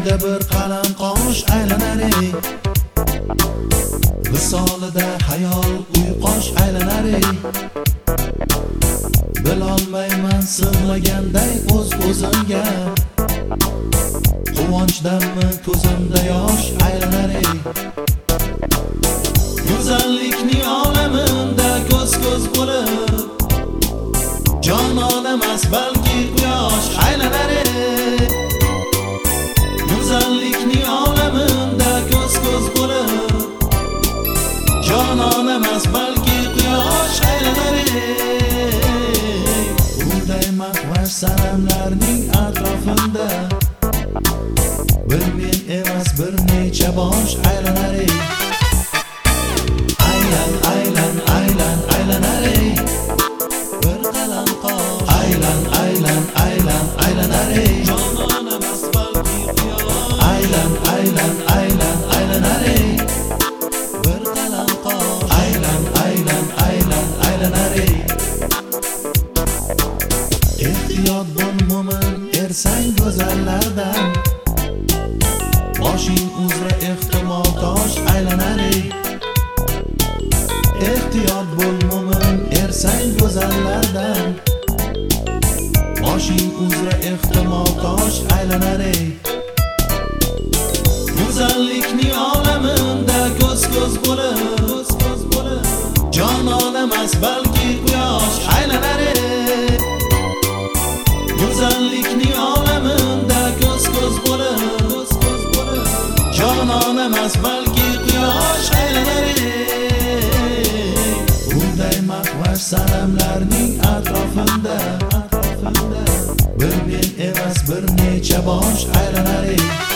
ko'ngilda bir qalam qosh aylanar ey, visolida hayol uyqosh aylanar ey. Bilolmayman sig'maganday o'z-o'zimga, quvonchdanmi ko'zimda yosh aylanar ey. Go'zallikning olamida ko'z-ko'z bo'lib, jonon emas balki quyosh aylanar ey. Go'zallikning olamida ko'z-ko'z bo'lib, jonon emas balki quyosh aylanar ey. Bunday mahvash sanamlarning atrofida bir men emas bir necha bosh aylanar ey. Aylan, aylan, aylan, aylanar ey, bir qalam qosh. Aylan, aylan, aylan, aylanar ey, jonon emas balki quyosh. Aylan, aylan, aylan, aylanar ey, bir qalam qosh. Aylan, aylan, aylan, aylanar ey. Ehtiyot bo'l mo'min, ersang go'zallardan, boshing uzra ehtimol tosh aylanar ey. Ehtiyot bo'l mo'min, ersang go'zallardan, boshing uzra ehtimol tosh aylanar ey. Go'zallikning olamida ko'z-ko'z bo'lib, jonon emas balki quyosh aylanar ey. Go'zallikning olamida ko'z-ko'z bo'lib, jonon emas balki quyosh aylanar ey. Bunday mahvash sanamlarning atrofida bir men emas bir necha bosh aylanar ey.